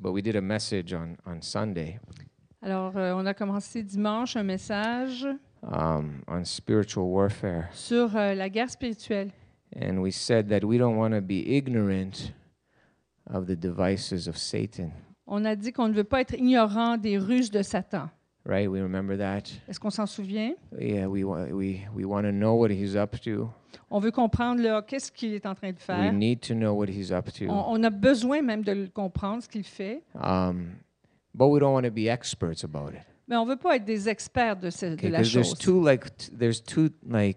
but we did a message on Sunday Alors, on a commencé dimanche un message on spiritual warfare. sur la guerre spirituelle. And we said that we don't want to be ignorant of the devices of Satan. On a dit qu'on ne veut pas être ignorant des ruses de Satan. Right? We remember that. Est-ce qu'on s'en souvient? Yeah, we want to know what he's up to. On veut comprendre là, qu'est-ce qu'il est en train de We faire. need to know what he's up to. On a besoin même de le comprendre, ce qu'il fait. But we don't want to be experts about it. Mais on ne veut pas être des experts de la Because chose. there's two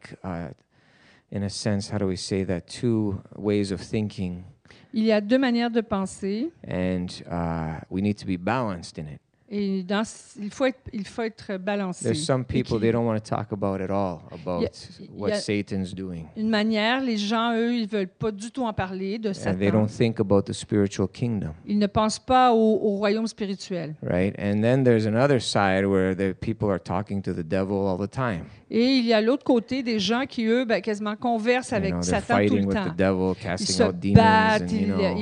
in a sense, how do we say that? Two ways of thinking, Il y a deux manières de penser and we need to be balanced in it. et il faut être balancé. There's some people they don't want to talk about at all about what y a- Satan's doing, Une manière, les gens, eux, ils ne veulent pas du tout en parler de and they Satan. don't think about the spiritual kingdom, Ils ne pensent pas au royaume spirituel. right? And then there's another side where the people are talking to the devil all the time. Et il y a l'autre côté des gens qui, eux, quasiment conversent avec They're Satan tout fighting le with temps. the devil, Ils casting se out demons, battent, and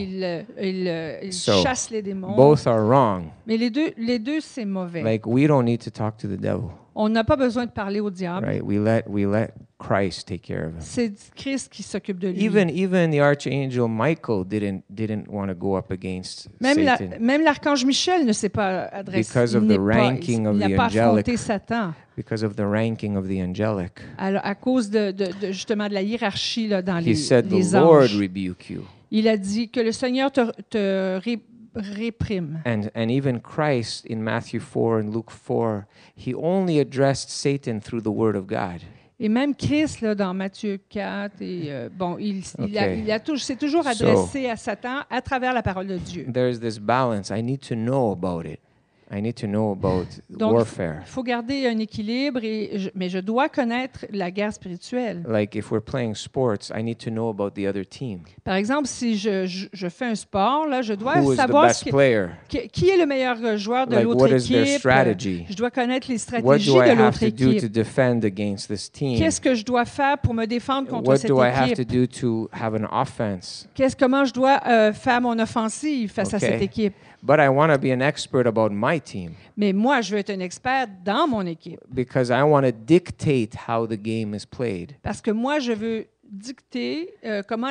ils So, chassent les démons. both are wrong. Mais les deux, c'est mauvais. Like we don't need to talk to the devil, On n'a pas besoin de parler au diable. right? We let Christ take care of him. C'est Christ qui s'occupe de lui. Even the archangel Michael didn't want to go up against Même Satan l'archange Michel ne s'est pas adressé. Because of il the n'est pas- ranking of il n'a the pas affronté angelic. Satan. because of the ranking of the angelic. Alors, à cause de justement de la hiérarchie là, dans He said, les "The Lord anges. rebuke you." Il a dit que le Seigneur te réprime. And even Christ in Matthew 4 and Luke 4, he only addressed Satan through the word of God. Et même Christ, là, dans Matthieu 4, et, il s'est toujours So- adressé à Satan à travers la parole de Dieu. There's this balance. I need to know about it. I need to know about Donc, warfare. il faut garder un équilibre, mais je dois connaître la guerre spirituelle. Like if we're playing sports, I need to know about the other team. Par exemple, si je fais un sport, là, je dois Who is the savoir best player? qui est le meilleur joueur de Like, l'autre what is their équipe. strategy? Je dois connaître les What stratégies do I de have l'autre to do to équipe. defend against this team? Qu'est-ce que je dois faire pour me défendre contre What cette do I have to équipe? do to have an offense? Comment je dois faire mon offensive face à cette Okay. équipe? But I want to be an expert about my team Mais moi, je veux être un expert dans mon équipe. because I want to dictate how the game is played. Parce que moi, je veux dicter comment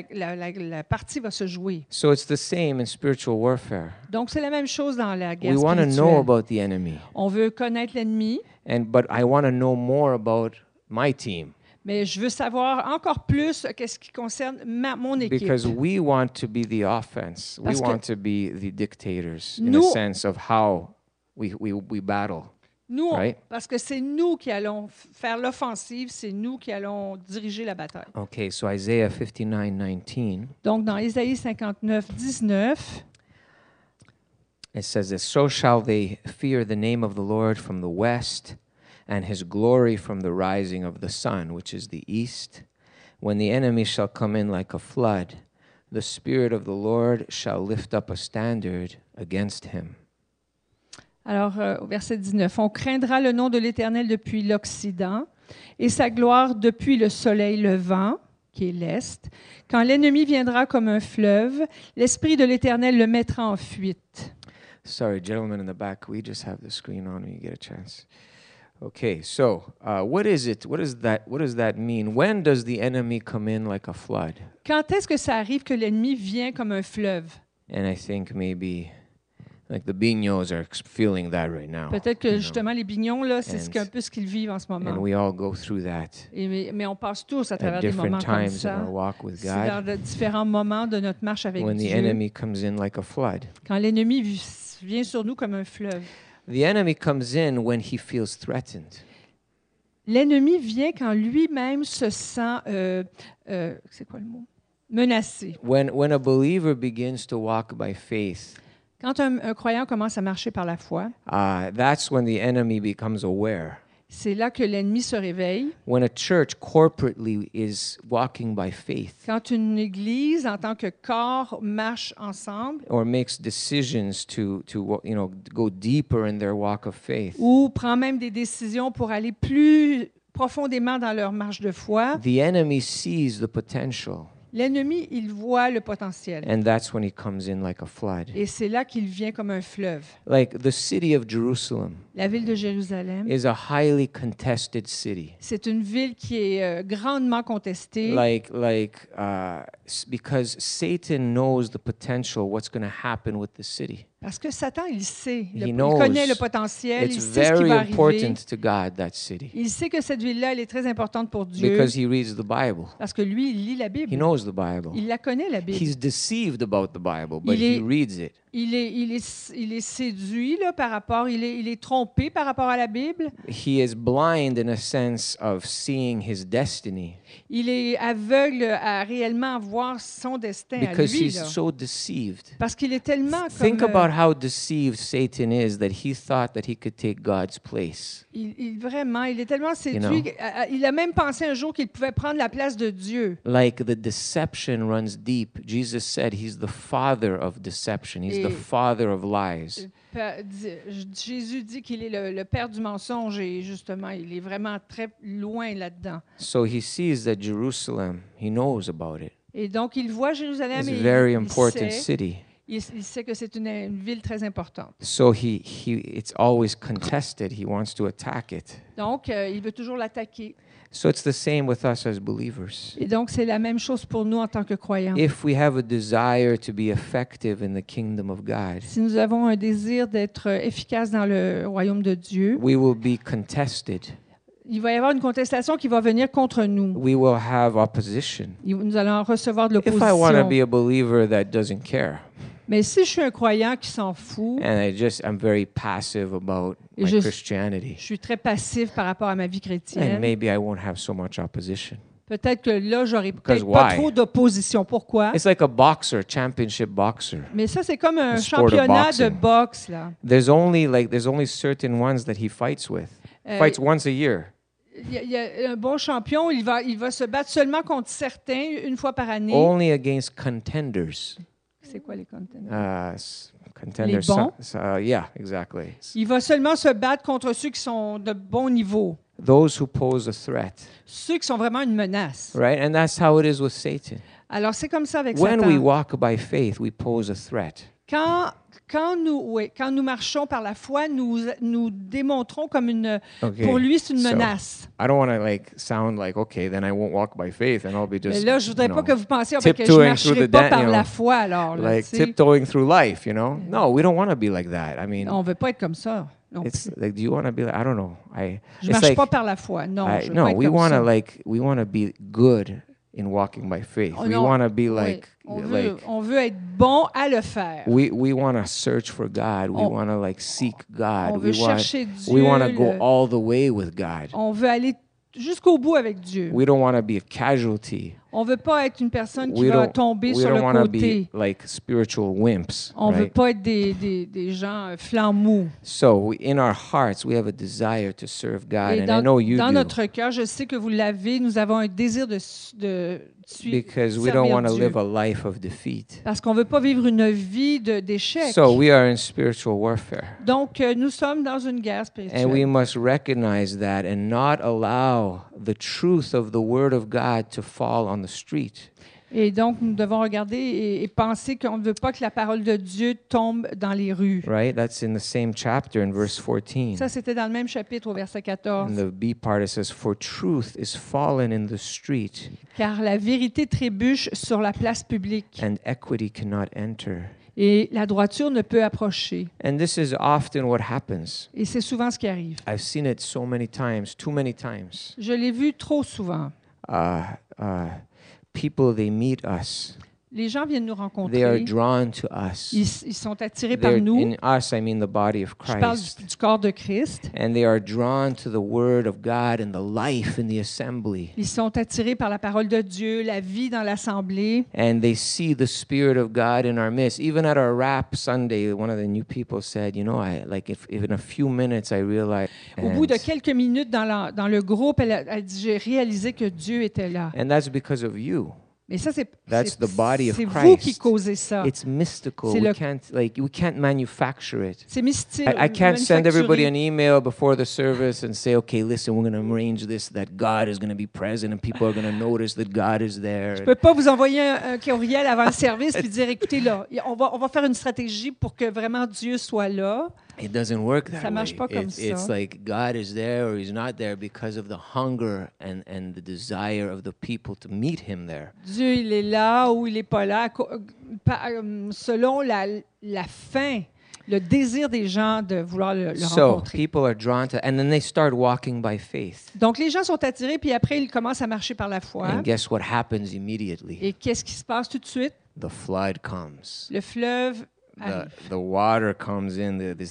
la partie va se jouer. So it's the same in spiritual warfare. Donc, c'est la même chose dans la guerre We want to know spirituelle. about the enemy, On veut connaître l'ennemi, but I want to know more about my team mais je veux savoir encore plus qu'est-ce qui concerne mon équipe. because we want to be the offense. We Parce que want to be the dictators in a nous- sense of how we battle. Nous, Right. parce que c'est nous qui allons faire l'offensive, c'est nous qui allons diriger la bataille. Okay, so Isaiah 59:19, Donc, dans Ésaïe 59, 19, it says this, "So shall they fear the name of the Lord from the west, and his glory from the rising of the sun, which is the east. When the enemy shall come in like a flood, the Spirit of the Lord shall lift up a standard against him." alors au verset 19, on craindra le nom de l'Éternel depuis l'Occident et sa gloire depuis le soleil levant, qui est l'Est. Quand l'ennemi viendra comme un fleuve, l'Esprit de l'Éternel le mettra en fuite. Sorry, gentlemen in the back, we just have the screen on when you get a chance. Okay, so what is it? What does that mean? When does the enemy come in like a flood? Quand est-ce que ça arrive que l'ennemi vient comme un fleuve? And I think maybe like the Bignons are feeling that right now. Peut-être que justement les bignons, là, c'est And- un peu ce qu'ils vivent en ce And moment. we all go through that Mais on passe tous à at travers des moments different comme times in ça. our walk with C'est dans God. de différents moments de notre marche avec When the Dieu. enemy comes in like a flood. Quand l'ennemi vient sur nous comme un fleuve. The enemy comes in when he feels threatened. L'ennemi vient quand lui-même se sent, c'est quoi le mot? Menacé. When a believer begins to walk by faith, Quand un croyant commence à marcher par la foi, that's when the enemy becomes aware. c'est là que l'ennemi se réveille. When a church corporately is walking by faith Quand une église, en tant que corps, marche ensemble or makes decisions to go deeper in their walk of faith, ou prend même des décisions pour aller plus profondément dans leur marche de foi, the enemy sees the potential. L'ennemi, il voit le potentiel. And that's when he comes in like a flood. Et c'est là qu'il vient comme un fleuve. Like the city of Jerusalem La ville de Jérusalem, is a highly contested city. c'est une ville qui est grandement contestée. Because Satan knows the potential, what's going to happen with the city. Parce que Satan, il sait. He Il knows connaît le potentiel. Il It's sait ce qui very va arriver. important to God, that city, Il sait que cette ville-là, elle est très importante pour Dieu. because he reads the Bible. Parce que lui, il lit la He Bible. knows the Bible. Il la connaît, la Bible. He's deceived about the Bible, but Il he est- reads it. Il est séduit là, par rapport, il est trompé par rapport à la Bible. He is blind in a sense of seeing his destiny, Il est aveugle à réellement voir son destin à because lui. he's Là. so deceived. Parce qu'il est tellement Think comme... about how deceived Satan is that he thought that he could take God's place. il est tellement séduit. know. Il a même pensé un jour qu'il pouvait prendre la place de Dieu. Like the deception runs deep. Jesus said he's the father of deception. He's the Et- father of lies. Jésus dit qu'il est le père du mensonge et justement, il est vraiment très loin là-dedans. So he sees that Jerusalem, he knows about it. Et donc, il voit Jérusalem It's et a very il important sait, city. il sait que c'est une ville très importante. So it's always contested. He wants to attack it. Donc, il veut toujours l'attaquer. So it's the same with us as believers. Et donc, c'est la même chose pour nous en tant que croyants. If we have a desire to be effective in the kingdom of God, Si nous avons un désir d'être efficace dans le royaume de Dieu, we will be contested. il va y avoir une contestation qui va venir contre nous. We will have opposition. Nous allons recevoir de If I want to l'opposition. be a believer that doesn't care, Mais si je suis un croyant qui s'en fout, and I'm very passive about Et my je- Christianity, je suis très passif par rapport à ma vie then chrétienne, maybe I won't have so much opposition. peut-être que là, j'aurai Because peut-être pas why? trop d'opposition. Pourquoi? It's like a boxer, championship boxer. Mais ça, c'est comme un The sport of championnat de boxing. boxe. Là. There's only certain ones that he fights with. Euh, Fights once a year. Il y a un bon champion, il va se battre seulement contre certains une fois par année. Only against contenders. C'est quoi les contenders? Contenders. Les bons? Yeah, exactly. Il va seulement se battre contre ceux qui sont de bon niveau, Those who pose a threat, ceux qui sont vraiment une menace. right? And that's how it is with Satan. Alors, c'est comme ça avec When we Satan. walk by faith, we pose a threat. Quand nous marchons par la foi, nous démontrons comme une... Okay. Pour lui, c'est une So, menace. I don't want to sound like, okay, then I won't walk by faith and I'll be Mais just là, je voudrais you pas know, que vous pensiez que je ne tiptoeing marcherai through the pas par you know, la foi, alors. Là, like tu sais. tiptoeing through life, you know? No, we don't want to be like that. I mean, On ne veut pas être comme ça. Non. it's like, do you want to be like, I don't know. Je ne It's marche like, pas par la foi. Non, je veux no, pas être we comme want ça. to we want to be good in walking by faith. Oh, we non. want to be Oui. On veut être bon à le faire. we want to search for God. We On- want to seek God. On veut chercher we Dieu. want to go all the way with God. On veut aller jusqu'au bout avec Dieu. We don't want to be a casualty. On ne veut pas être une personne qui We va don't tomber we sur don't le want to côté. be like spiritual wimps, On ne veut right? pas être des gens flancs mous. So in our hearts, we have a desire to serve God, Et and I know you dans do, notre cœur, je sais que vous l'avez, nous avons un désir de suivre. because we don't servir want to Dieu. live a life of defeat. Parce qu'on ne veut pas vivre une vie d'échec. So we are in spiritual warfare, Donc, nous sommes dans une guerre and we spirituelle. must recognize that and not allow the truth of the Word of God to fall on the street. Et donc, nous devons regarder et penser qu'on ne veut pas que la parole de Dieu tombe dans les rues. Right? That's in the same chapter in verse 14. Ça, c'était dans le même chapitre au verset 14. In the B part, it says, "For truth is fallen in the street, Car la vérité trébuche sur la place publique and equity cannot enter." et la droiture ne peut approcher. And this is often what happens. Et c'est souvent ce qui arrive. I've seen it so many times, too many times. Je l'ai vu trop souvent. People, they meet us. Les gens viennent nous They are rencontrer. drawn to us. Ils sont attirés par They're, nous. in us, I mean the body of Je parle Christ. du corps de Christ. And they are drawn to the Word of God and the life in the assembly. Ils sont attirés par la parole de Dieu, la vie dans l'assemblée. And they see the Spirit of God in our midst. Even at our Rap Sunday, one of the new people said, if in a few minutes I realize. Au bout de quelques minutes dans le groupe, elle dit, j'ai réalisé que Dieu était là. And that's because of you. Mais ça, That's the body of c'est vous qui Christ. causez ça. It's mystical. C'est We can't manufacture it. C'est mystique. I can't send everybody manufacturé. an email before the service and say, okay, listen, we're going to arrange this, that God is going to be present and people are going to notice that God is there. Je ne peux pas vous envoyer un courriel avant le service puis dire, écoutez, là, on va faire une stratégie pour que vraiment Dieu soit là. It doesn't work that Ça marche way. pas comme It's ça. like God is there or he's not there because of the hunger and the desire of the people to meet him there. Dieu, il est là ou il n'est pas là, selon la faim, le désir des gens de vouloir le So rencontrer. people are drawn to, and then they start walking by faith. Donc, les gens sont attirés, puis après, ils commencent à marcher par la foi. And guess what happens immediately? Et qu'est-ce qui se passe tout de suite? The flood comes. Le fleuve The, arrive. the water comes in. There's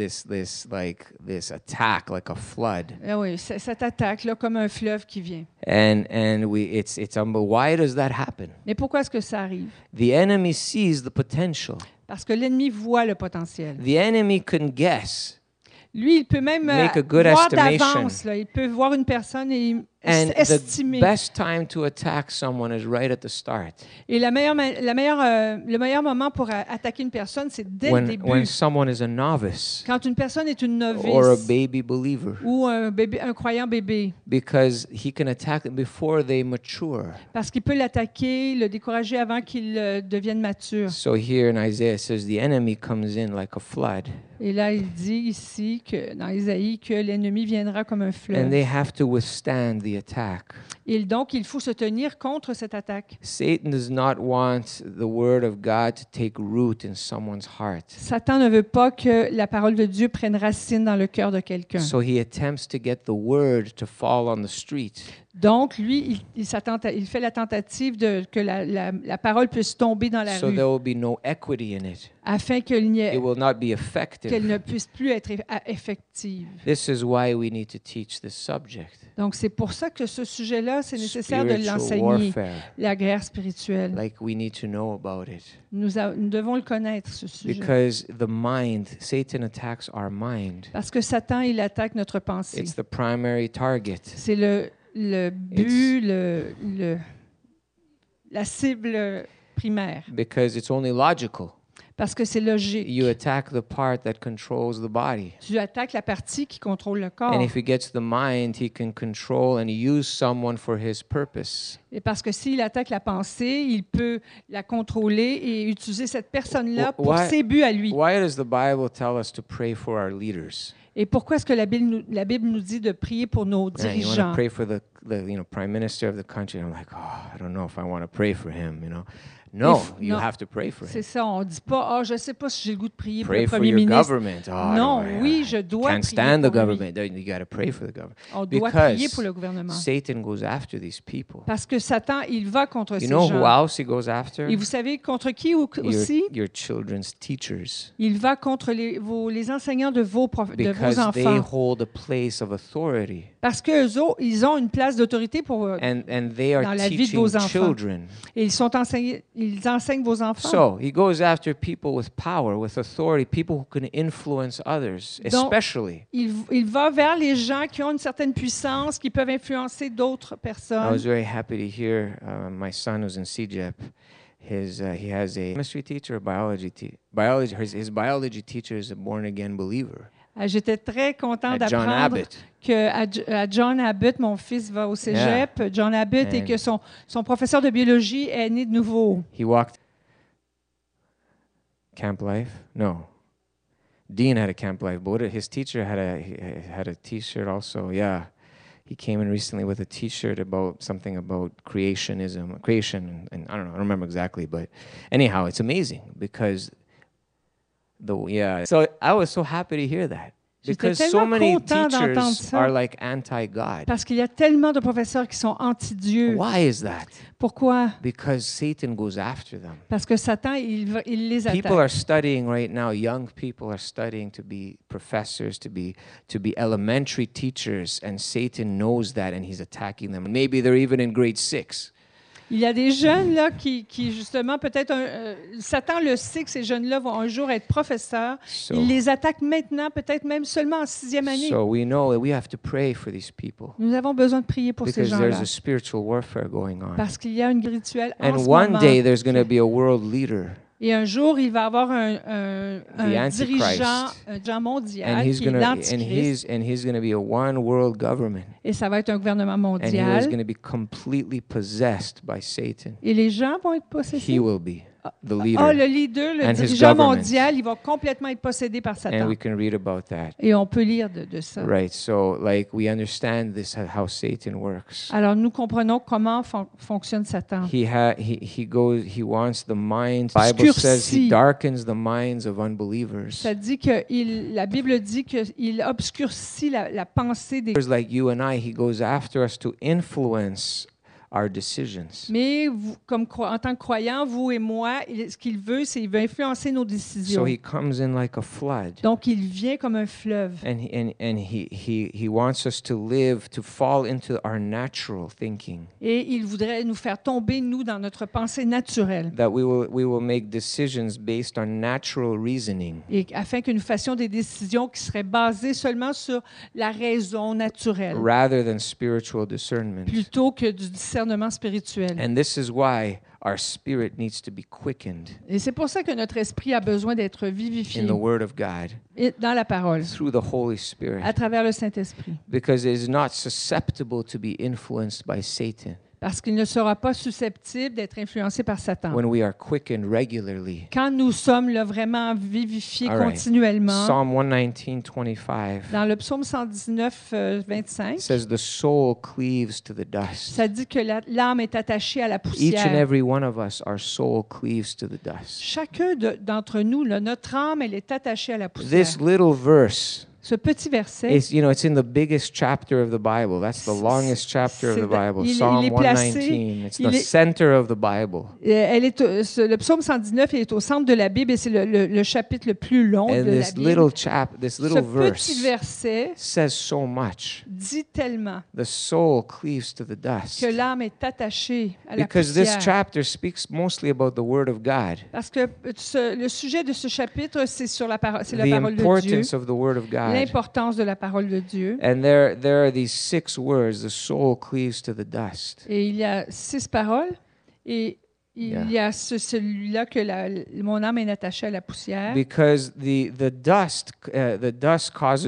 this attack like a flood. Ah oui, cette attaque, là, comme un fleuve qui vient. And it's unbelievable. Why does that happen? Mais pourquoi est-ce que ça arrive? The enemy sees the potential. Parce que l'ennemi voit le potentiel. The enemy can guess. Lui, il peut même Make a good voir estimation. d'avance. Là. Il peut voir une personne et And estimer. the best time to attack someone is right at the start. Et le meilleur moment pour attaquer une personne, c'est dès le début. When someone is a novice Quand une personne est une or a novice baby believer, ou un croyant bébé, because he can attack them before they mature. parce qu'il peut l'attaquer, le décourager avant qu'il devienne mature. So here in Isaiah it says the enemy comes in like a flood, Et là, il dit ici, dans Isaïe, que l'ennemi viendra comme un and fleuve. they have to withstand the attack. Et donc, il faut se tenir contre cette attaque. Satan does not want the word of God to take root in someone's heart. Satan ne veut pas que la parole de Dieu prenne racine dans le cœur de quelqu'un. So he attempts to get the word to fall on the street. Donc, lui, il fait la tentative que la parole puisse tomber dans la So rue, there will be no equity in it. afin qu'elle It will not be effective. ne puisse plus être effective. This is why we need to teach this subject. Donc, c'est pour ça que ce sujet-là, c'est nécessaire de Spiritual l'enseigner, warfare. la guerre spirituelle. Like we need to know about it. Nous devons le connaître, ce sujet. Because the mind, Satan attacks our mind. Parce que Satan, il attaque notre pensée. It's the primary target. C'est le but, la cible primaire. Because it's only logical. Parce que c'est logique. You attack the part that controls the body. Tu attaques la partie qui contrôle le corps. And if he gets the mind, he can control and use someone for his purpose. Et parce que s'il attaque la pensée, il peut la contrôler et utiliser cette personne-là pour Why- ses buts à lui. Why does the Bible tell us to pray for our leaders? Et pourquoi est-ce que la Bible nous dit de prier pour nos Man, you want to dirigeants? pray for the prime minister of the country? I'm like, I don't know if I want to pray for him. No, you no. have to pray for C'est him. ça, on ne dit pas, je ne sais pas si j'ai le goût de prier pour Pray le for premier your ministre. government. Non, oui, je dois can't prier stand the pour lui. government. Then you got to pray for the government. On doit prier pour Because le gouvernement. Satan goes after these people. Parce que Satan, il va contre You ces know who gens. else he goes after? Et vous savez contre qui aussi? Your children's teachers. Il va contre les enseignants de vos Because they enfants. hold a place of authority. Parce qu'eux autres, ils ont une place d'autorité pour And they are dans la vie de teaching vos enfants. children. Et ils enseignent vos enfants. So he goes after people with power, with authority, people who can influence others, Donc, especially. Il va vers les gens qui ont une certaine puissance, qui peuvent influencer d'autres I personnes. was very happy to hear my son who's in CJEP. He has a chemistry teacher, biology. His biology teacher is a born again believer. J'étais très contente At John d'apprendre Abbott. qu'à John Abbott, mon fils va au cégep, John Abbott, et And- que son professeur de biologie est né de nouveau. He walked Camp Life. No, Dean had a Camp Life, but his teacher had a T-shirt also. Yeah, he came in recently with a T-shirt about something about creation, and I don't remember exactly, but anyhow, it's amazing because So I was so happy to hear that. J'étais Because so tellement many content d'entendre teachers ça. are like anti-God. Parce qu'il y a tellement de professeurs qui sont anti-Dieu. Why is that? Pourquoi? Because Satan goes after them. Parce que Satan, il les People attaque. are studying right now. Young people are studying to be professors, to be elementary teachers, and Satan knows that, and he's attacking them. Maybe they're even in grade 6. Il y a des jeunes là, qui justement, peut-être, Satan le sait que ces jeunes-là vont un jour être professeurs. So, Il les attaque maintenant, peut-être même seulement en 6e année. so we know that we have to pray for these people Nous avons besoin de prier pour ces because gens-là. there's a spiritual warfare going on. Parce qu'il y a une rituel en And ce one moment. day there's going to be a world leader, Et un jour, il va y avoir un Antichrist. dirigeant, un dirigeant and mondial he's qui est going to l'Antichrist. be a one world government, Et ça va être un gouvernement and he is mondial. going to be completely possessed by Satan. Et les gens vont être He possédés. will be the Ah, leader, le leader, le and his dirigeant government. mondial, il va complètement être possédé par and Satan. we can read about that. Et on peut lire de ça. Right. So, like, we understand this how Satan works. Alors, nous comprenons comment fonctionne Satan. He wants the minds. The Bible says he Obscurci. darkens the minds of unbelievers. Ça dit que la Bible dit qu'il obscurcit la pensée des... Like you and I, he goes after us to influence our decisions. Mais vous, en tant que croyants, vous et moi, ce qu'il veut, c'est qu'il veut influencer nos décisions. So he comes in like a flood. Donc, il vient comme un fleuve. And he wants us to live, to fall into our natural thinking. Et il voudrait nous faire tomber, nous, dans notre pensée naturelle. That we will make decisions based on natural reasoning. Et afin que nous fassions des décisions qui seraient basées seulement sur la raison naturelle, Rather than spiritual discernment. plutôt que du discernement spirituel. And this is why our spirit needs to be quickened Et c'est pour ça que notre esprit a besoin d'être vivifié in the Word of God dans la parole, through the Holy Spirit, à travers le Saint-Esprit. because it is not susceptible to be influenced by Satan Parce qu'il ne sera pas susceptible d'être influencé par Satan. when we are quickened regularly. Quand nous sommes là, vraiment vivifiés All right. continuellement, Psalm 119:25 dans le psaume 119, 25, says the soul cleaves to the dust. ça dit que l'âme est attachée à la Each and poussière. every one of us, our soul cleaves to the dust. Chacun d'entre nous, là, notre âme, elle est attachée à la poussière. This little verse Ce petit verset, is, it's in the biggest chapter of the Bible. That's the longest chapter of the Bible. il Psalm est placé- 119. It's il the est- center of the Bible. le psaume 119 est au centre de la Bible et c'est le chapitre le plus long And de la this Bible. this Ce little petit verse verset says so much. dit tellement The soul cleaves to the dust. que l'âme est attachée à la Because this poussière. chapter speaks mostly about the Word of God, Parce que le sujet de ce chapitre, c'est sur la parole de Dieu, importance of the Word of God. l'importance de la parole de Dieu. And there are these 6 words: the soul cleaves to the dust. Et il y a 6 paroles et il y a celui-là que mon âme est attachée à la poussière. Because the dust causes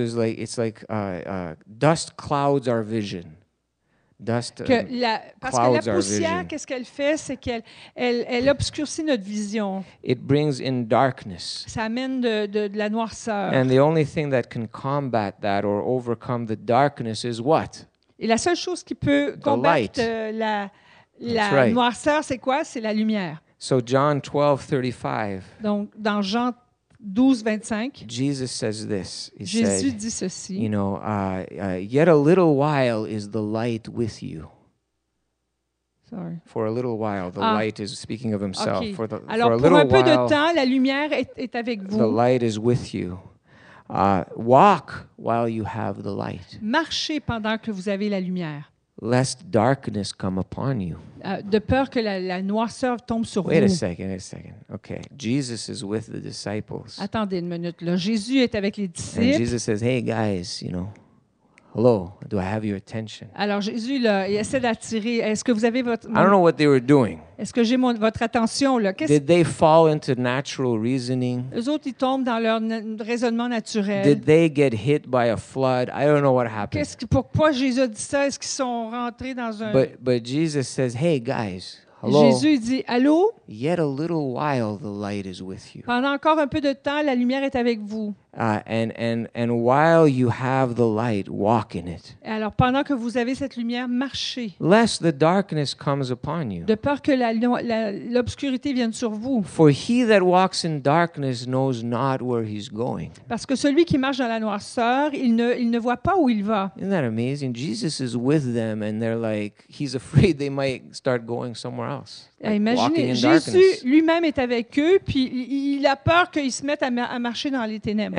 dust clouds our vision. Dust Parce que la clouds our poussière, vision. qu'est-ce qu'elle fait? C'est qu'elle obscurcit notre vision. It brings in darkness. Ça amène de la noirceur. And the only thing that can combat that or overcome the darkness is what? Et la seule chose qui peut combattre la right. noirceur, c'est quoi? C'est la lumière. So John 12:35, Donc, dans Jean 12, 25, Jesus says this. He Jésus said, dit ceci. yet a little while is the light with you. Sorry. For a little while, the Ah. light is speaking of himself. OK. For Alors, a pour little un peu while, de temps, la lumière est avec the vous. light is with you. Walk while you have the light, Marchez pendant que vous avez la lumière, lest darkness come upon you. de peur que la noirceur tombe sur Wait a vous. second. Okay, Jesus is with the disciples. Attendez une minute. Là. Jésus est avec les And disciples. Jesus says, hey guys, hello, do I have your attention? Alors, Jésus, là, il essaie d'attirer. Est-ce que vous avez I don't know what they were doing. Est-ce que j'ai votre attention? Là? Did they fall into natural reasoning? Eux autres, ils tombent dans leur raisonnement naturel. Did they get hit by a flood? I don't know what happened. Pourquoi Jésus a dit ça? Est-ce qu'ils sont rentrés dans un... But Jesus says, hey guys, hello. Jésus il dit, allô? Yet a little while the light is with you. Pendant encore un peu de temps, la lumière est avec vous. And while you have the light, walk in it. Alors, pendant que vous avez cette lumière, marchez. Lest the darkness comes upon you. De peur que l'obscurité vienne sur vous. For he that walks in darkness knows not where he's going. Parce que celui qui marche dans la noirceur, il ne voit pas où il va. Isn't that amazing? Jesus is with them and they're like, he's afraid they might start going somewhere else. Like walking Imaginez, in Jésus darkness. lui-même est avec eux, puis il a peur qu'ils se mettent à marcher dans les ténèbres.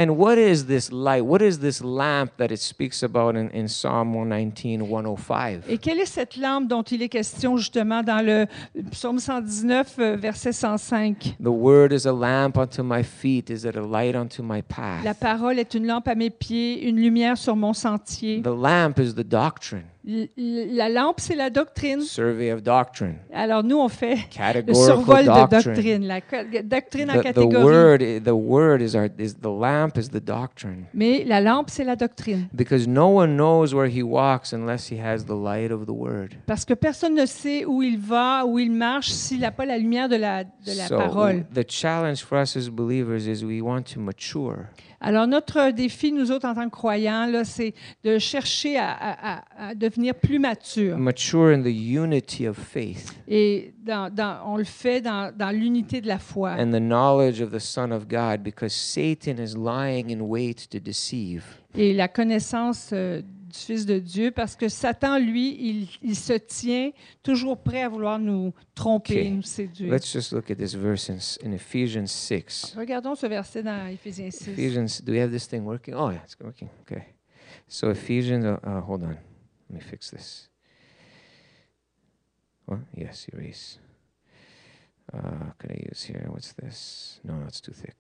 And what is this light? What is this lamp that it speaks about in Psalm 119, 105? Et quelle est cette lampe dont il est question justement dans le psaume 119, verset 105? The word is a lamp unto my feet. Is it a light unto my path? La parole est une lampe à mes pieds, une lumière sur mon sentier. The lamp is the doctrine, La lampe, c'est la doctrine. survey of doctrine, Alors nous, on fait le categorical survol de doctrine. doctrine, la doctrine en The catégorie. word is the lamp is the doctrine. Mais la lampe, c'est la doctrine. Because no one knows where he walks unless he has the light of the word. Parce que personne ne sait où il va, où il marche, s'il n'a pas la lumière de la parole. The challenge for us as believers is we want to mature. Alors, notre défi, nous autres, en tant que croyants, là, c'est de chercher à devenir plus matures. Mature in the unity of faith Et on le fait dans l'unité de la foi. and the knowledge of the Son of God, because Satan is lying in wait to deceive. Et la connaissance du Fils de Dieu, parce que Satan, lui, il se tient toujours prêt à vouloir nous tromper, Okay. nous séduire. Let's just look at this verse in Ephesians 6. Regardons ce verset dans Éphésiens 6. Ephesians, do we have this thing working? Oh, yeah, it's working. Okay. So Ephesians, hold on. Let me fix this. What? Yes, erase. Can I use here? What's this? No, it's too thick.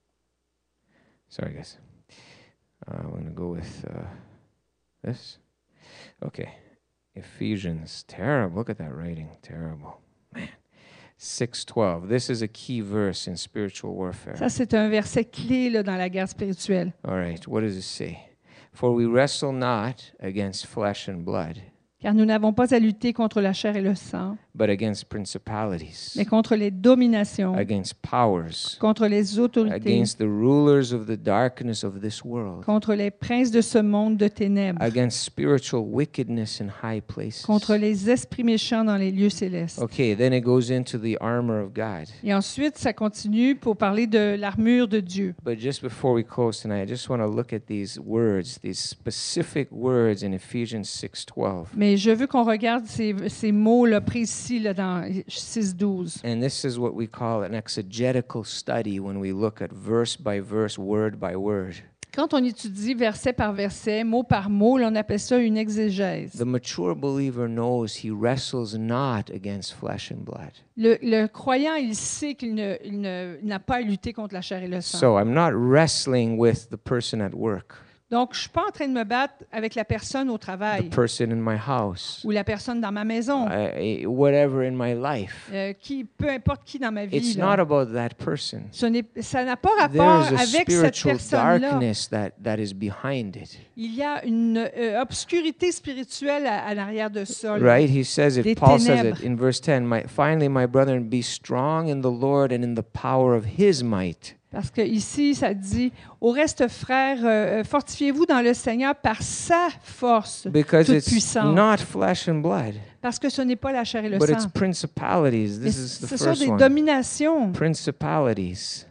Sorry, guys. I'm going to go with this. Okay. Ephesians. Terrible. Look at that writing. Terrible. Man. 6:12. This is a key verse in spiritual warfare. Ça, c'est un verset clé là, dans la guerre spirituelle. All right. What does it say? For we wrestle not against flesh and blood, Car nous n'avons pas à lutter contre la chair et le sang, but against principalities, mais contre les dominations, against powers, contre les autorités, against the rulers of the darkness of this world, contre les princes de ce monde de ténèbres, against spiritual wickedness in high places. contre les esprits méchants dans les lieux célestes. Okay, then it goes into the armor of God. Et ensuite, ça continue pour parler de l'armure de Dieu. But just before we close tonight, I just want to look at these words, these specific words in Ephesians 6:12. Mais je veux qu'on regarde ces mots-là précis là, dans 6.12. And this is what we call an exegetical study when we look at verse by verse, word by word. Quand on étudie verset par verset, mot par mot, là, on appelle ça une exégèse. The mature believer knows he wrestles not against flesh and blood. Le croyant, il sait qu'il n'a pas à lutter contre la chair et le sang. So I'm not wrestling with the person at work, Donc, je ne suis pas en train de me battre avec la personne au the travail person in my house, ou la personne dans ma maison, whatever in my life. peu importe qui dans ma vie. It's là. not about that person. Ça n'a pas rapport There's a avec cette spiritual personne-là. darkness that is behind it. Il y a une obscurité spirituelle à l'arrière de ça. là. Right? He says Des it, Paul says ténèbres. it in verse 10. Finally, my brethren, be strong in the Lord and in the power of his might. Parce que ici, ça dit, au reste, frères, fortifiez-vous dans le Seigneur par sa force Because toute it's puissante. not flesh and blood, Parce que ce n'est pas la chair et le but it's sang. principalities. Mais This is the ce sont first des one. dominations. Principalities.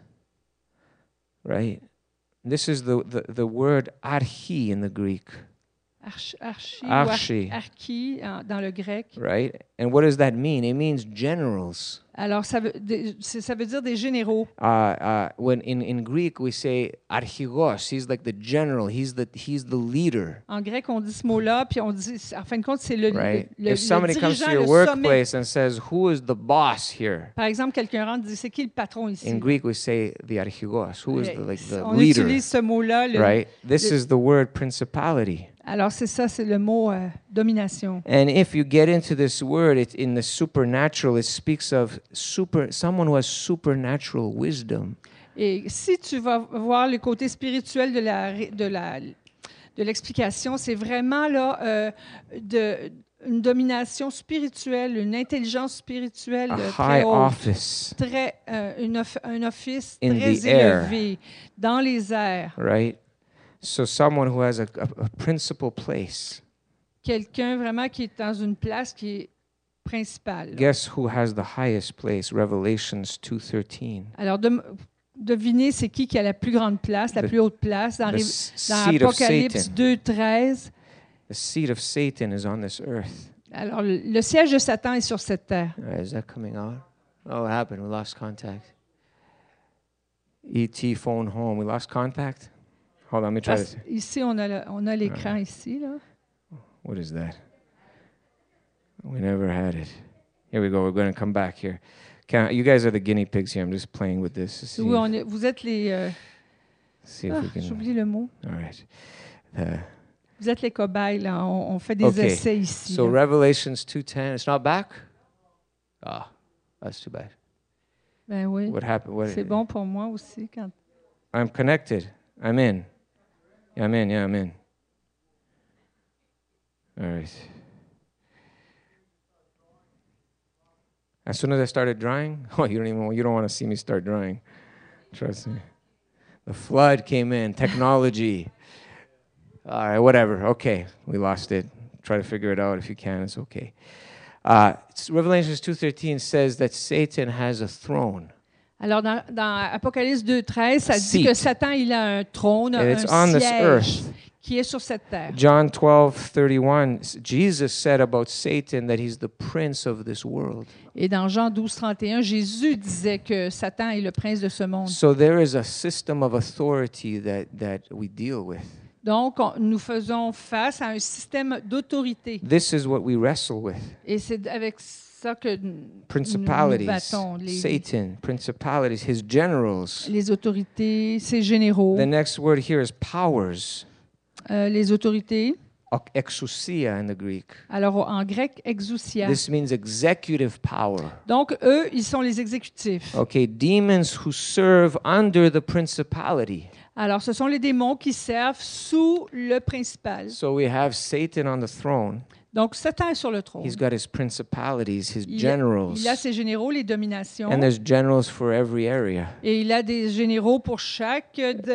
Right? This is the word archi in the Greek. Archi, Archi. ou archi dans le grec. Right? And what does that mean? It means generals. Alors, ça veut dire des généraux. When in Greek we say archigos, he's like the general, he's the leader. En grec, on dit ce mot-là, puis on dit, en fin de compte, c'est le Right? le If somebody comes dirigeant, to your le sommet. workplace and says, "Who is the boss here?" Par exemple, quelqu'un rentre et dit, c'est qui le patron ici? In Greek we say the archigos. Who is the On leader? utilise ce mot-là. Right? This le- is the word principality. Alors, c'est ça, c'est le mot domination. And if you get into this word, it's in the supernatural. It speaks of someone who has supernatural wisdom. Et si tu vas voir le côté spirituel de l'explication, c'est vraiment là une domination spirituelle, une intelligence spirituelle A très high haute, office, un office In très the air. élevé dans les airs. right? So someone who has a principal place. Quelqu'un vraiment qui est dans une place qui est principale. Guess who has the highest place? Revelations 2:13. Alors, devinez c'est qui a la plus grande place, la The- plus haute place dans The seat of Apocalypse Satan. 2.13. The seat of Satan is on this earth. Alors, le siège de Satan est sur cette terre. Is that coming out? Oh, what happened? We lost contact. ET phone home. We lost contact? Hold on, let me try Parce- this. ici, on a l'écran ici. Là. What is that? We never had it. Here we go. We're going to come back here. You guys are the guinea pigs here. I'm just playing with this to see, Oui, vous êtes les... see if we can. j'oublie le mot. All right. Uh, Vous êtes les cobayes, là. On fait des Okay. essais ici. so là. Revelations 2:10. It's not back? Ah, that's too bad. Ben oui. What happened? What? C'est bon pour moi aussi. Quand... I'm connected. I'm in. Yeah, I'm in. Yeah, I'm in. All right. As soon as I started drying, you don't want to see me start drying. Trust me. The flood came in, technology. All right, whatever. Okay, we lost it. Try to figure it out if you can. It's okay. Revelations 2:13 says that Satan has a throne. Alors, dans Apocalypse 2:13, ça dit Seat. que Satan, il a un trône, And un it's on this siège earth. qui est sur cette terre. John 12:31, Jesus said about Satan that he's the prince of this world. Et dans Jean 12:31, Jésus disait que Satan est le prince de ce monde. So there is a system of authority that we deal with. Donc, nous faisons face à un système d'autorité. This is what we wrestle with. Et c'est avec ça que nous Principalities, battons Satan, principalities, his generals. les autorités, ses généraux, The next word here is powers, les autorités. exousia in the Greek. Alors, en grec, exousia. This means executive power. Donc, eux, ils sont les exécutifs. Okay, demons who serve under the principality. Alors, ce sont les démons qui servent sous le principal. So we have Satan on the throne. Donc, Satan est sur le trône. He's got his principalities, his Il generals. a ses généraux, les dominations. And there's generals for every area. Et il a des généraux pour chaque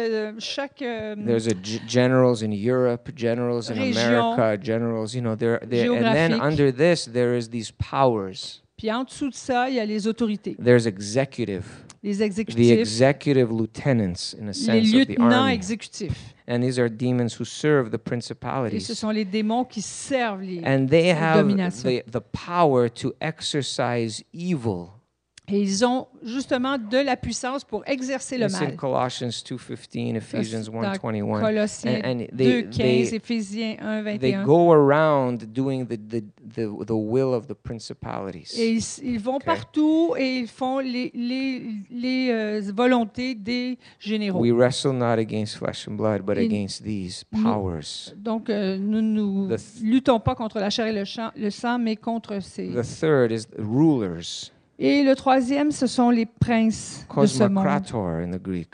There's generals in Europe, generals in Région America, generals, and then géographique. under this there is these powers. Puis en dessous de ça, il y a les autorités, There's executive, les the exécutifs, executive lieutenants in a les sense of the lieutenants army. exécutifs. And these are demons who serve the Et ce principalities. sont les démons qui servent les And they have dominations. the power to exercise evil. Et ils ont justement de la puissance pour exercer le It's in mal. Colossians 2:15, Ephesians Dans 1:21. Colossiens And 2:15, Éphésiens they 1:21. go around doing the will of the principalities. Et ils vont Okay. partout et ils font les volontés des généraux. We wrestle not against flesh and blood, but Et against these powers. Donc, nous ne luttons pas contre la chair et le sang, mais contre ces... The third is the rulers, Et le troisième, ce sont les princes de ce monde. cosmocrator in the Greek.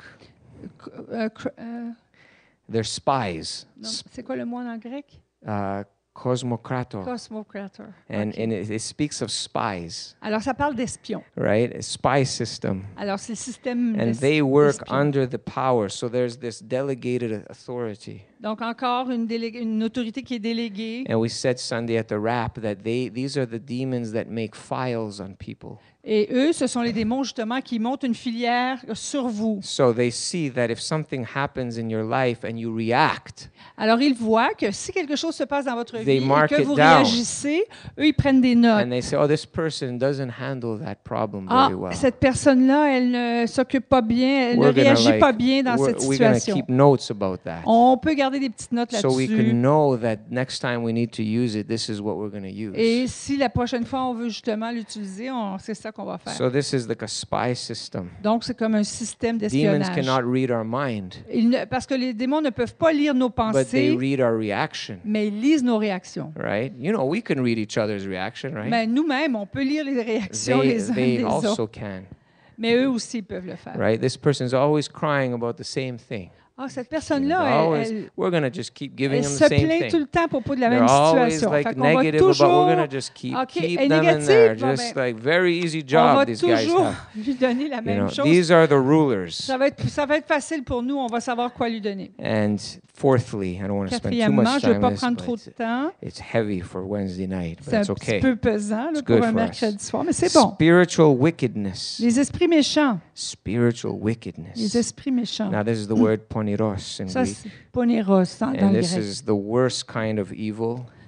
They're spies. Non, c'est quoi le mot en grec? Cosmocrator. Cosmocrator. And Ok. it speaks of spies, Alors, ça parle d'espions. right? A spy system. Alors, c'est le système And they work d'espions. under the power. So there's this delegated authority. Donc, encore une autorité qui est déléguée. And we said Sunday at the wrap that these are the demons that make files on people. Et eux, ce sont les démons, justement, qui montent une filière sur vous. So they see that if something happens in your life and you react, Alors, ils voient que si quelque chose se passe dans votre They vie et mark que it vous down. réagissez, eux, ils prennent des notes. and they say, oh, this person doesn't handle that problem Ah, very well. cette personne-là, elle ne s'occupe pas bien, elle We're ne gonna, réagit pas bien dans cette we're gonna situation. keep notes about that. On peut garder des petites notes So we can là-dessus. know that next time we need to use it, this is what we're going to use. Et si la prochaine fois on veut justement l'utiliser, c'est ça qu'on va faire. So this is like a spy system. Donc, c'est comme un système Demons d'espionnage. cannot read our mind, Parce que les démons ne peuvent pas lire nos but they pensées, read our reaction, mais ils lisent nos réactions. right? You know, we can read each other's reaction, right? Mais nous-mêmes, on peut lire les réactions les uns They des autres. also can, Mais eux aussi peuvent le faire. right? This person's always crying about the same thing. Ah, cette They're personne-là, always, we're going to just keep giving elle them se the same plaint tout thing. le temps à propos de la They're même always situation. like Fait qu'on va negative about, toujours, we're going to just keep OK, them et in négative, there. bon, Just ben, like very easy on job va these guys toujours have. lui donner la You même know, chose. these are the rulers. Ça va être facile pour nous, on va savoir quoi lui donner. And fourthly, I don't want to spend too Quatrièmement, much je ne veux time pas on this, prendre trop but de temps. it's heavy for Wednesday night, but C'est un it's petit okay. peu pesant là, It's pour good un for mercredi us. soir, mais c'est bon. Spiritual wickedness. Les esprits méchants. Spiritual Les wickedness. esprits méchants. Now, this is the word poniros in Ça, Greek. c'est ponéros dans And le this grec. is the worst kind of evil.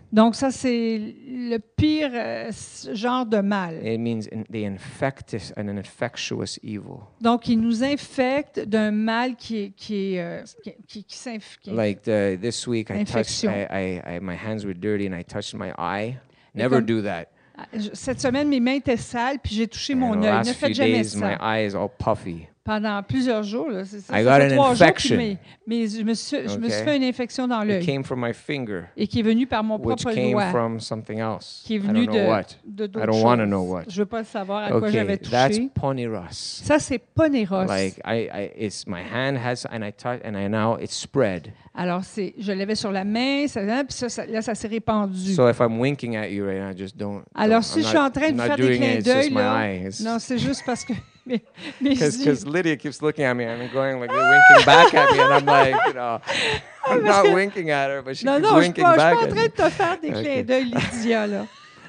Donc ça, c'est le pire genre de mal. It means they infect us an infectious evil. Donc, il nous infecte d'un mal qui s'infecte. Like this week, Infection. my hands were dirty and I touched my eye. Never do that. Cette semaine, mes mains étaient sales, puis j'ai touché And mon the œil. last Ne few faites jamais days, my ça. eye is all puffy. Pendant plusieurs jours, là, c'est ça, I ça got fait an 3 jours, infection. mais je me suis Okay. fait une infection dans It l'œil came from my finger, et qui est venue par mon which propre came doigt, from something else. qui est I venue don't know what. de I d'autres don't want to choses. know what. Je veux pas savoir à quoi Okay, j'avais that's touché. poneros. Ça, c'est ponéros. Like it's my hand has and I touch and I now it's spread. Alors, je l'avais sur la main, puis là, ça s'est répandu. So if I'm winking at you right now, just don't. Alors, don't- si I'm je suis en not- train I'm de not faire des doing clins it, it's just d'œil, my là, eye. It's- non, c'est juste parce que mes yeux- Because Lydia keeps looking at me and I'm going like winking back at me and I'm like, I'm not winking at her, but she Non, keeps non, je ne suis winking pas back en at train me. de te faire des Ok. clins d'œil, Lydia, là.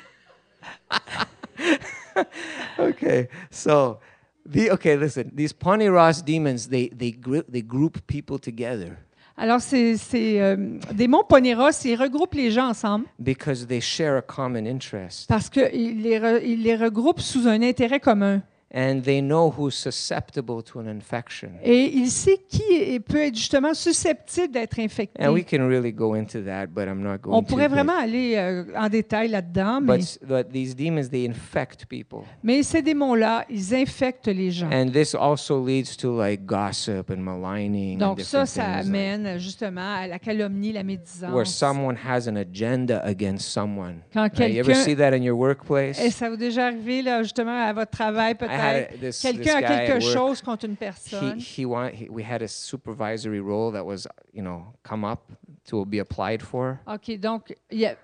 Okay, so listen. These Poneros demons, they group people together Alors, ces démons ponéros, ils regroupent les gens ensemble because they share a common interest, parce qu'ils les regroupent sous un intérêt commun. and they know who's susceptible to an infection. Et il sait qui peut être justement susceptible d'être infecté. And we can really go into that, but I'm not going On to. pourrait vraiment aller en détail là-dedans, But these demons, they infect people. mais ces démons-là, ils infectent les gens. And this also leads to like gossip and maligning. and Donc ça, different ça things like- amène justement à la calomnie, la where médisance. someone has an agenda against someone. Quand Right? You ever quelqu'un- see that in your workplace? Et ça vous est déjà arrivé, là, justement, à votre travail, peut-être? this Quelqu'un a guy quelque at work, chose contre une personne. we had a supervisory role that was, come up to be applied for. OK, donc, il y a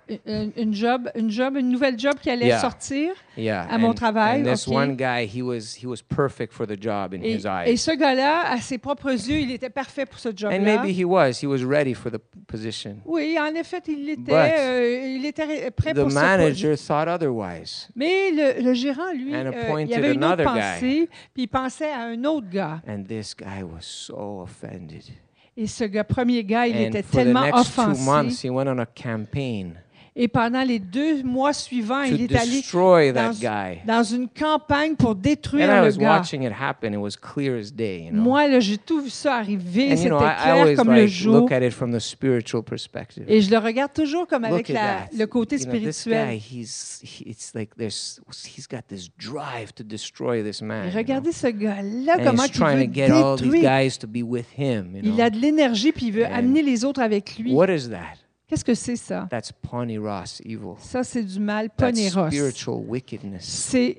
une nouvelle job qui allait Yeah. sortir. Yeah. À mon travail, And this okay. one guy, he was perfect for the job in his Et eyes. ce gars-là, à ses propres yeux, il était parfait pour ce And job-là. maybe he was ready for the position. Oui, en effet, il But était prêt The pour ce poste. manager thought otherwise. Mais le gérant, lui, And il appointed avait une autre another guy. pensée, puis il pensait à un autre gars. And this guy was so offended. Et ce premier gars, il And était for the tellement next 2 months, offensé. he went on a campaign Et pendant les 2 mois suivants, to il est allé destroy that dans, guy. dans une campagne pour And détruire I le was gars. watching it happen. It was clear as day, Moi, là, j'ai tout vu ça arriver. And C'était I clair always comme le like jour. look at it from the spiritual perspective. Et je le regarde toujours comme avec Look at that. le côté This guy, spirituel. it's like he's got this drive to destroy this man. Et regardez ce gars-là, And comment he's il trying veut to get all these détruire. guys to be with him. Il a de l'énergie puis il veut And amener les autres avec lui. What is that? Qu'est-ce que c'est ça? That's Poneros evil. Ça, c'est du mal That's ponéros. spiritual wickedness. C'est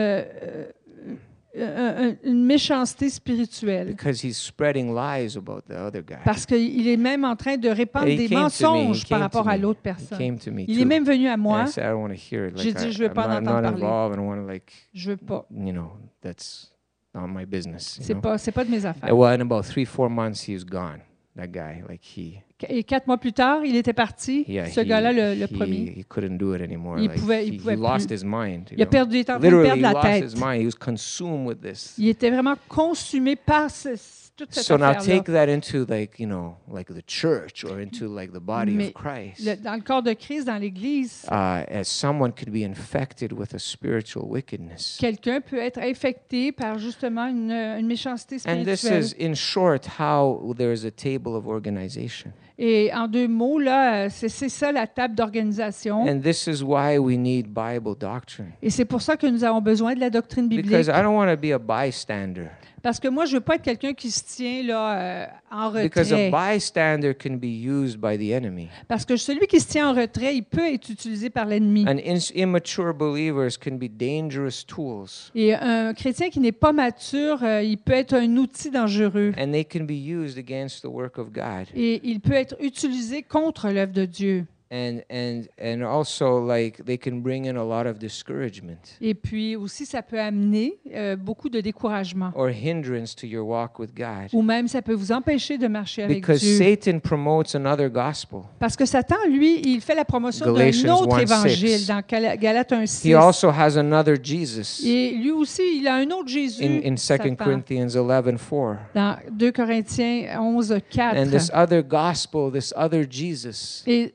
une méchanceté spirituelle. Because he's spreading lies about the other guy. Parce qu'il est même en train de répandre He des came to me, mensonges he par came rapport to à me. l'autre He personne. came to me Il est too. même venu à And moi. I said, I don't want to hear it. J'ai dit, je veux pas en I'm entendre not parler. involved. I don't want to Je veux pas. that's not my business. C'est pas de mes affaires. And well, in about 3-4 months, he was gone. That guy, Et 4 mois plus tard, il était parti. Ce gars-là, le premier. he couldn't do it anymore. Il pouvait he lost plus. his mind. Il a il était en train de Literally, perdre he la lost tête. his mind. He was consumed with this. Il était vraiment consumé par toute cette So now affaire-là. take that into like the church or into like the body Mais of Christ. Dans le corps de Christ, dans l'Église, As someone could be infected with a spiritual wickedness. quelqu'un peut être infecté par justement une méchanceté And this spirituelle. is, in short, how there is a table of organization. Et en 2 mots, là, c'est ça la table d'organisation. And this is why we need Bible doctrine. Et c'est pour ça que nous avons besoin de la doctrine biblique. Because I don't want to be a bystander. Parce que moi, je ne veux pas être quelqu'un qui se tient là, en Because a retrait. bystander can be used by the enemy. Parce que celui qui se tient en retrait, il peut être utilisé par l'ennemi. And immature believers can be dangerous tools. Et un chrétien qui n'est pas mature, il peut être un outil dangereux. And they can be used against the work of God. Et il peut être utilisé contre l'œuvre de Dieu. And also like they can bring in a lot of discouragement Et puis aussi, ça peut amener beaucoup de découragement. or hindrance to your walk with God. Ou même, ça peut vous empêcher de marcher avec Because Dieu. Satan promotes another gospel. Parce que Satan, lui, il fait la promotion d'un Galatians autre 1:6. évangile dans Galates 1:6. He also has another Jesus Et lui aussi, il a un autre Jésus. in 2 Satan. Corinthians 11:4. Dans 2 Corinthiens 11:4. And this other gospel, this other Jesus, Et c'est un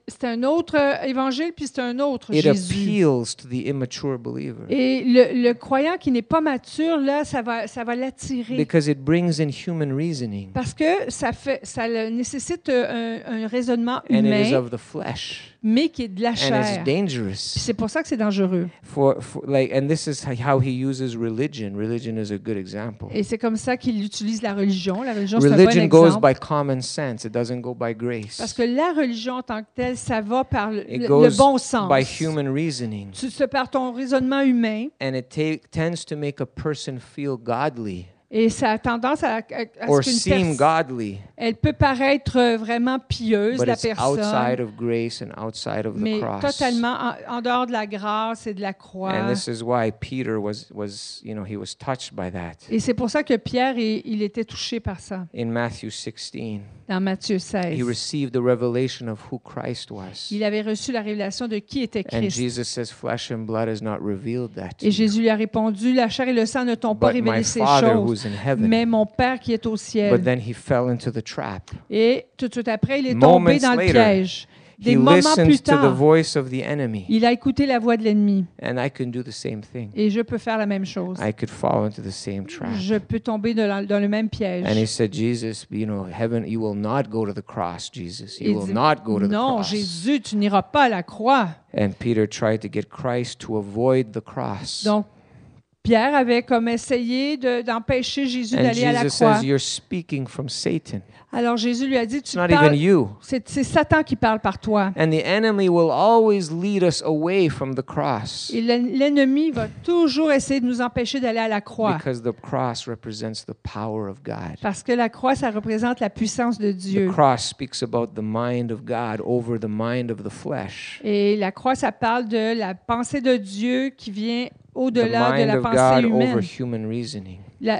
autre évangile, puis c'est un autre It Jésus. appeals to the immature believer Et le croyant qui n'est pas mature, là, ça va l'attirer. because it brings in human reasoning Parce que nécessite un raisonnement and it is humain, of the flesh mais qui est de la and it's chair. Puis dangerous. c'est pour ça que c'est dangereux. And this is how he uses religion. Religion is a good example. Et c'est comme ça qu'il utilise la religion. La religion, c'est un bon Religion goes exemple. by common sense. It doesn't go by grace. Parce que la religion en tant que telle, ça va par It le goes bon sens. by human reasoning. C'est par ton raisonnement humain. And it tends to make a person feel godly Et ça a tendance à or ce qu'une seem personne, godly, elle peut paraître vraiment pieuse, but la it's outside personne, of grace and outside of the mais cross. totalement en dehors de la grâce et de la croix. And this is why Peter was he was touched by that. Et c'est pour ça que Pierre, il était touché par ça. In Matthew 16, Dans Matthieu he 16, received the revelation of who Christ was. il avait reçu la révélation de qui était And Christ. Jesus says, flesh and blood has not revealed that to Et you, Jésus lui a répondu, la chair et le sang ne t'ont pas but my révélé ces Father choses, who's in heaven. mais mon Père qui est au But ciel. then he fell into the trap. Et tout de suite après, il est Moments tombé dans le later, piège. Des He moments listens plus to the tard, voice of the enemy. il a écouté la voix de l'ennemi. And I can do the same thing. Et je peux faire la même chose. I could fall into the same trap. Je peux tomber dans le même And he piège. said, Jesus, heaven, you will not go to the cross, Jesus. Il You will dit, not go to the non, cross. Jésus, tu n'iras pas à la croix. And Peter tried to get Christ to avoid the cross. Donc, Pierre avait comme essayé d'empêcher Jésus And d'aller à la Jesus croix. says, you're speaking from Satan. Alors Jésus lui a dit, It's not even parles, you. c'est Satan qui parle par toi. And the enemy will always lead us away from the cross Et l'ennemi va toujours essayer de nous empêcher d'aller à la croix. because the cross represents the power of God. Parce que la croix, ça représente la puissance de The Dieu. cross speaks about the mind of God over the mind of the flesh. Et la croix, ça parle de la pensée de Dieu qui vient The au-delà de mind la of pensée God humaine. over human reasoning.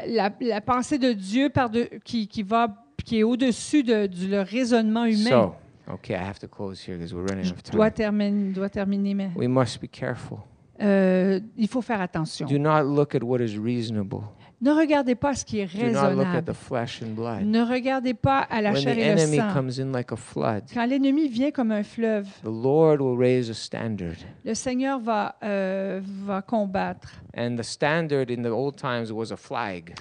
La pensée de Dieu qui est au-dessus du raisonnement humain. So, okay, I have to close here because we're running out of Doit time. terminer, mais We must be careful. il faut faire attention. Do not look at what is reasonable. Ne regardez pas ce qui est Do not look at raisonnable. the flesh and blood. Ne regardez pas à la When the chair et le enemy sang. comes in like a flood, Quand l'ennemi vient comme un fleuve, the Lord will raise a standard. le Seigneur va combattre. And the standard in the old times was a flag.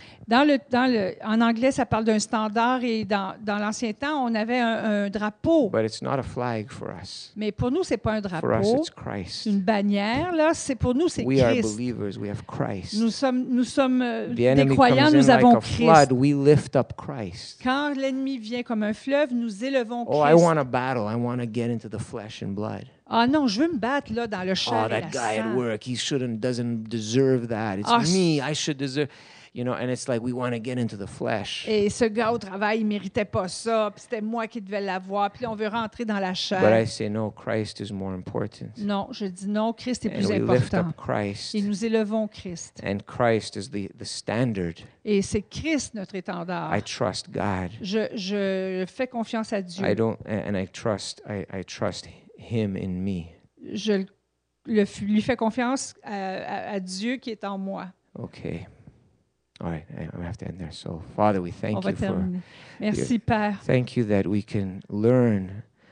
En anglais, ça parle d'un standard et dans l'ancien temps, on avait un drapeau. But it's not a flag for us. Mais pour nous, c'est pas un For us, drapeau, it's Christ. une bannière. Là, pour nous, c'est We are Christ. believers. We have Christ. Nous sommes The des enemy croyants, comes in nous like avons a Christ. flood. We lift up Christ. Quand l'ennemi vient comme un fleuve, nous élevons Oh, I Christ. want a battle. I want to get into the flesh and blood. Ah non, je veux me battre là dans le Oh, chair et that la guy at sang. work, he doesn't deserve that. It's Ah, me. I should deserve. And it's like we want to get into the flesh. Et ce gars au travail, il méritait pas ça, puis c'était moi qui devais l'avoir, puis là, on veut rentrer dans la But I chair. say, no, Christ is more important. Non, je dis non, Christ est And plus we lift important. up Christ. Et nous élevons Christ. And Christ is the standard. Et c'est Christ notre étendard. I trust God. Je fais confiance à Dieu. I trust Him in me. Je lui fais confiance à Dieu qui est en moi. Okay. All right, I have to end there. So, Father, we On thank va you for terminer. Merci, Père. thank you that we can learn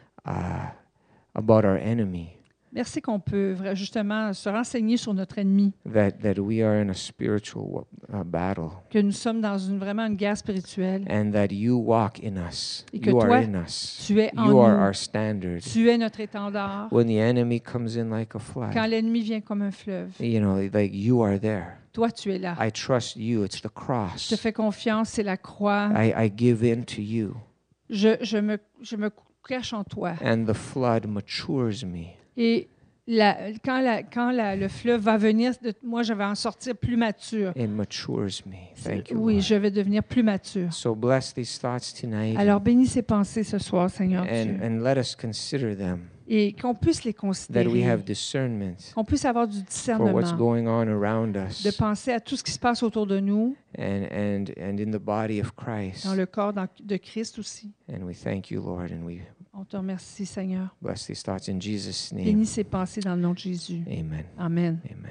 about our enemy. Merci qu'on peut justement se renseigner sur notre ennemi, That we are in a spiritual battle, que nous sommes dans vraiment une guerre spirituelle. and that you walk in us. Et que You are toi, in us. Tu es en You are nous. our standard. Tu es notre étendard. When the enemy comes in like a Quand flood, l'ennemi vient comme un fleuve, like you are there. toi, tu es là. I trust you. It's the Je te cross. fais confiance, c'est la croix. I give in to you, Je me cache en toi. and the flood matures me. Et quand le fleuve va venir, moi, je vais en sortir plus mature. It matures me. Thank you. Oui, Lord. je vais devenir plus mature. So bless these thoughts tonight, Alors, bénis ces pensées ce soir, Seigneur Dieu. and let us consider them. Et qu'on puisse les That we considérer. have discernment Qu'on puisse avoir du for what's discernement. going on around us, De penser à tout ce qui se passe autour de nous, and in the body of Christ. dans le corps de Christ aussi. And we thank you, Lord, and we On te remercie, Seigneur. bless these thoughts in Jesus' name. Bénis ces pensées dans le nom de Jésus. Amen. Amen. Amen.